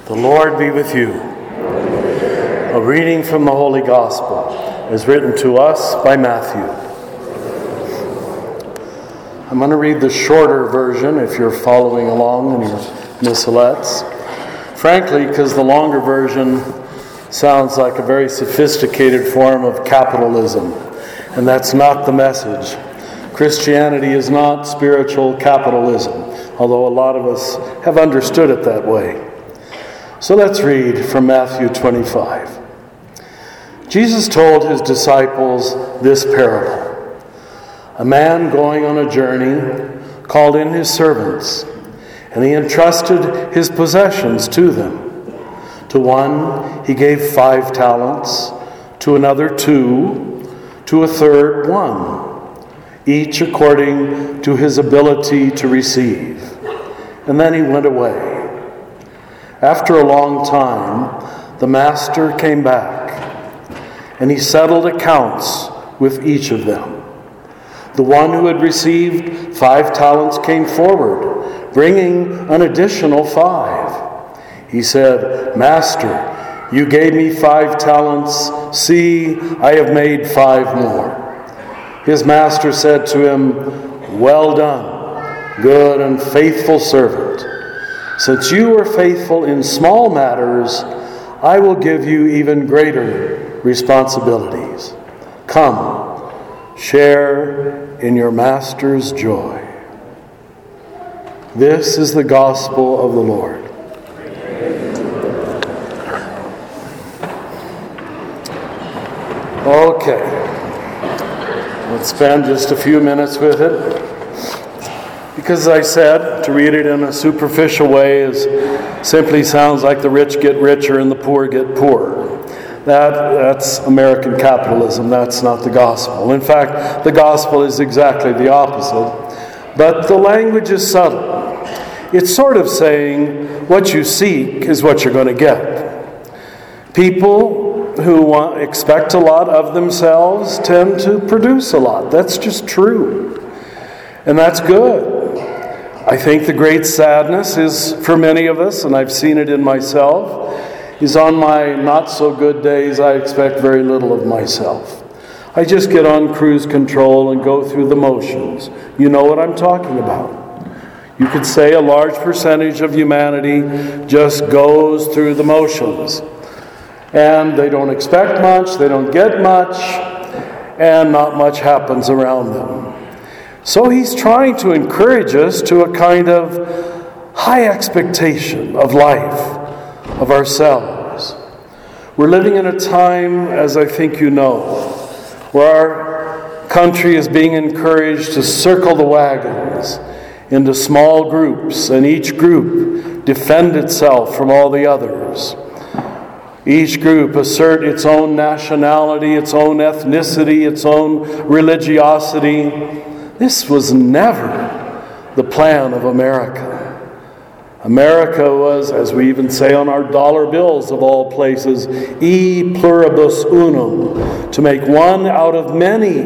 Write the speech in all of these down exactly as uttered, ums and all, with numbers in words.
The Lord be with you. A reading from the Holy Gospel is written to us by Matthew. I'm going to read the shorter version if you're following along in your missalettes. Frankly, because the longer version sounds like a very sophisticated form of capitalism, and that's not the message. Christianity is not spiritual capitalism, although a lot of us have understood it that way. So let's read from Matthew twenty-five. Jesus told his disciples this parable. A man going on a journey called in his servants, and he entrusted his possessions to them. To one he gave five talents, to another two, to a third one, each according to his ability to receive. And then he went away. After a long time, the master came back, and he settled accounts with each of them. The one who had received five talents came forward, bringing an additional five. He said, "Master, you gave me five talents. See, I have made five more." His master said to him, "Well done, good and faithful servant. Since you were faithful in small matters, I will give you even greater responsibilities. Come, share in your master's joy." This is the gospel of the Lord. Okay, let's spend just a few minutes with it. Because as I said, to read it in a superficial way is simply sounds like the rich get richer and the poor get poorer. That, that's American capitalism. That's not the gospel. In fact, the gospel is exactly the opposite. But the language is subtle. It's sort of saying what you seek is what you're going to get. People who want, expect a lot of themselves tend to produce a lot. That's just true. And that's good. I think the great sadness is for many of us, and I've seen it in myself, is on my not so good days I expect very little of myself. I just get on cruise control and go through the motions. You know what I'm talking about. You could say a large percentage of humanity just goes through the motions. And they don't expect much, they don't get much, and not much happens around them. So he's trying to encourage us to a kind of high expectation of life, of ourselves. We're living in a time, as I think you know, where our country is being encouraged to circle the wagons into small groups, and each group defend itself from all the others. Each group assert its own nationality, its own ethnicity, its own religiosity. This was never the plan of America. America was, as we even say on our dollar bills of all places, e pluribus unum, to make one out of many.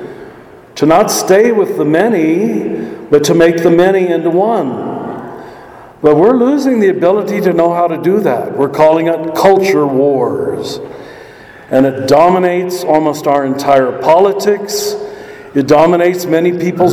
To not stay with the many, but to make the many into one. But we're losing the ability to know how to do that. We're calling it culture wars. And it dominates almost our entire politics. It dominates many people's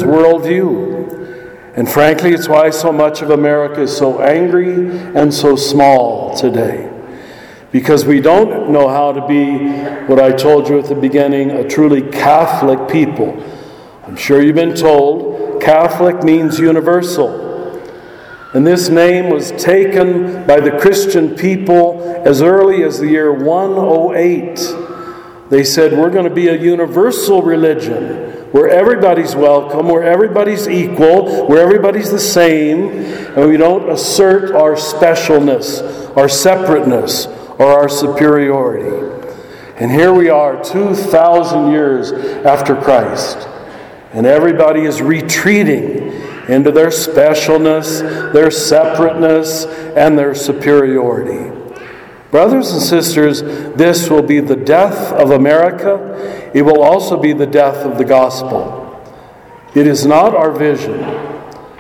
worldview. And frankly, it's why so much of America is so angry and so small today. Because we don't know how to be, what I told you at the beginning, a truly Catholic people. I'm sure you've been told Catholic means universal. And this name was taken by the Christian people as early as the year one oh eight. They said, we're going to be a universal religion where everybody's welcome, where everybody's equal, where everybody's the same, and we don't assert our specialness, our separateness, or our superiority. And here we are, two thousand years after Christ, and everybody is retreating into their specialness, their separateness, and their superiority. Brothers and sisters, this will be the death of America. It will also be the death of the gospel. It is not our vision.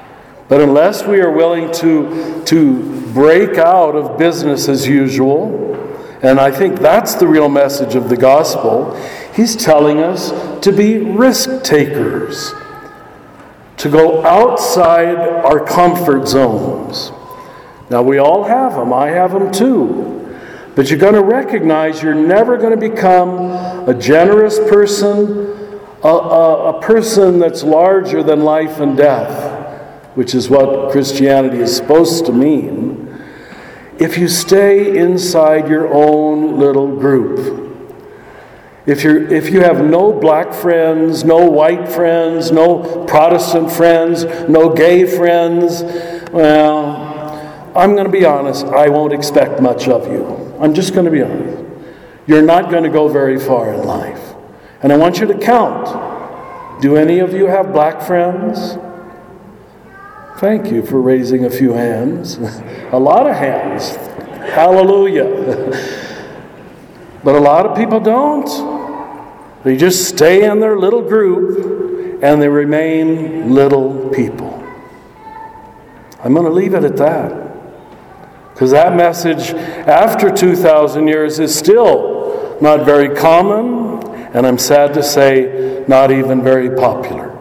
But unless we are willing to, to break out of business as usual, and I think that's the real message of the gospel, he's telling us to be risk takers, to go outside our comfort zones. Now, we all have them. I have them too. But you're going to recognize you're never going to become a generous person, a, a, a person that's larger than life and death, which is what Christianity is supposed to mean, if you stay inside your own little group. If you're, if you have no black friends, no white friends, no Protestant friends, no gay friends, well, I'm going to be honest, I won't expect much of you. I'm just going to be honest. You're not going to go very far in life. And I want you to count. Do any of you have black friends? Thank you for raising a few hands. A lot of hands. Hallelujah. But a lot of people don't. They just stay in their little group and they remain little people. I'm going to leave it at that. Because that message after two thousand years is still not very common, and I'm sad to say, not even very popular.